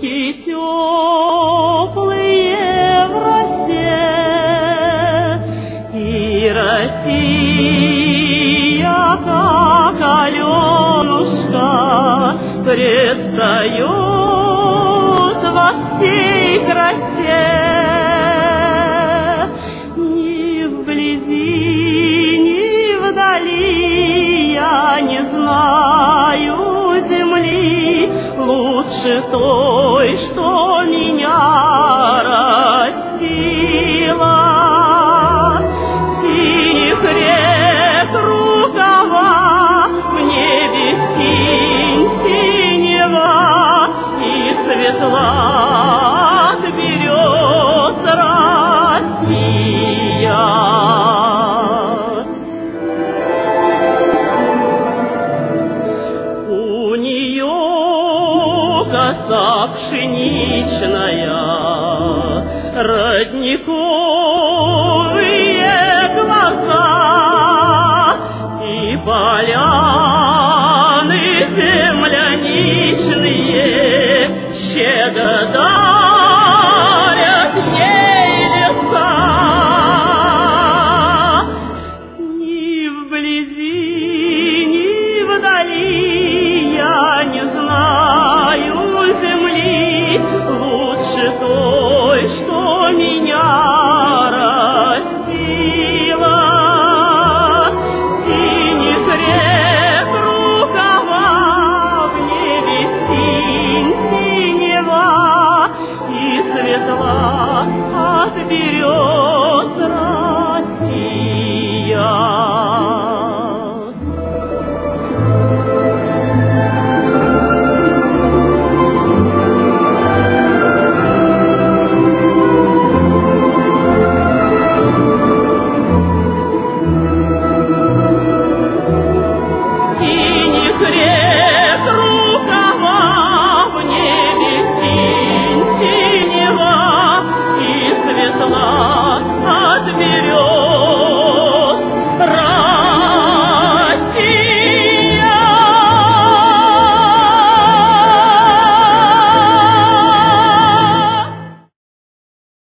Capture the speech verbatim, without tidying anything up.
Руки теплые в росе, и Россия, как Аленушка, предстает во всей красе. Ни вблизи, ни вдали я не знаю земли лучше той, что меня растила. Синих рек рукава, в небе синь синева, и светла от берез Россия. У нее коса пшеничная, родниковые глаза, и поляны земляничные щедро